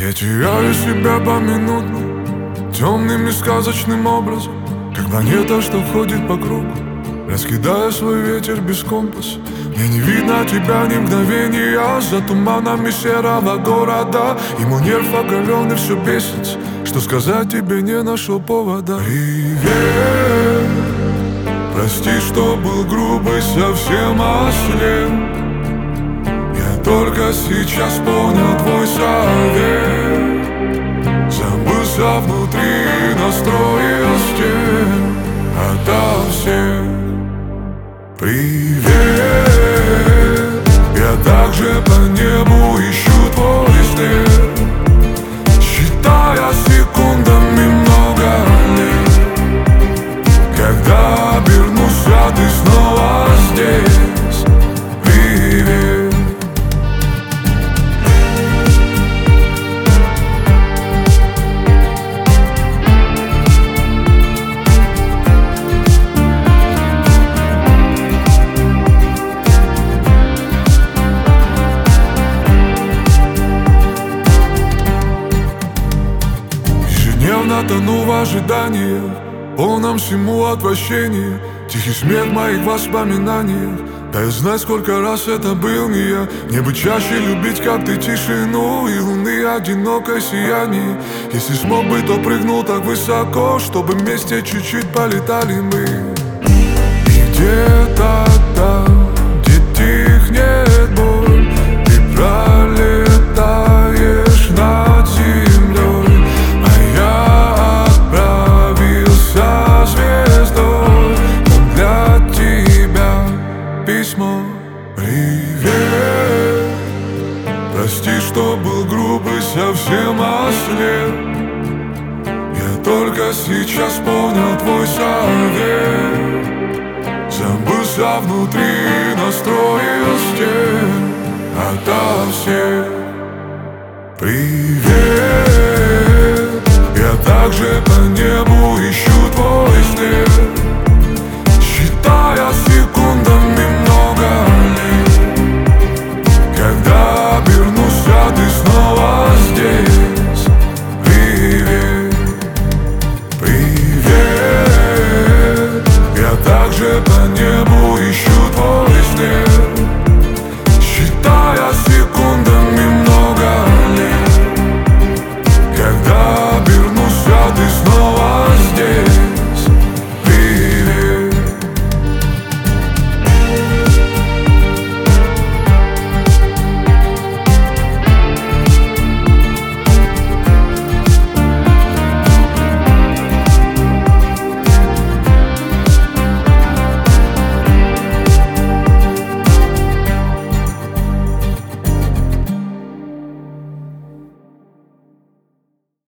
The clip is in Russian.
Я теряю себя поминутно, темным и сказочным образом, как планета, что ходит по кругу, раскидая свой ветер без компаса. Мне не видно тебя ни мгновения за туманами серого города. И мой нерв оголенный все бесится, что сказать тебе не нашел повода. Привет, прости, что был грубый, совсем ослеп. Я только сейчас понял твой совет. Забылся внутри, настроил стен ото всех. Привет, я также по небу ищу твой след, считая секундами много лет. Когда обернусь, ты снова здесь. Привет. Ежедневно тону в ожиданиях, полном всему отвращении, тихий смех в моих воспоминаниях. Дай знать, сколько раз это был не я. Мне бы чаще любить, как ты, тишину и луны одинокое сияние. Если смог бы, то прыгнул так высоко, чтобы вместе чуть-чуть полетали мы. И где-то там, где тихнет боль, ты пролетаешь над землей, а я отправился звездой. Но для тебя письмо. Привет, прости, что был грубый, совсем ослеп. Я только сейчас понял твой совет. Забылся внутри, настроил стен ото всех. Привет, я также по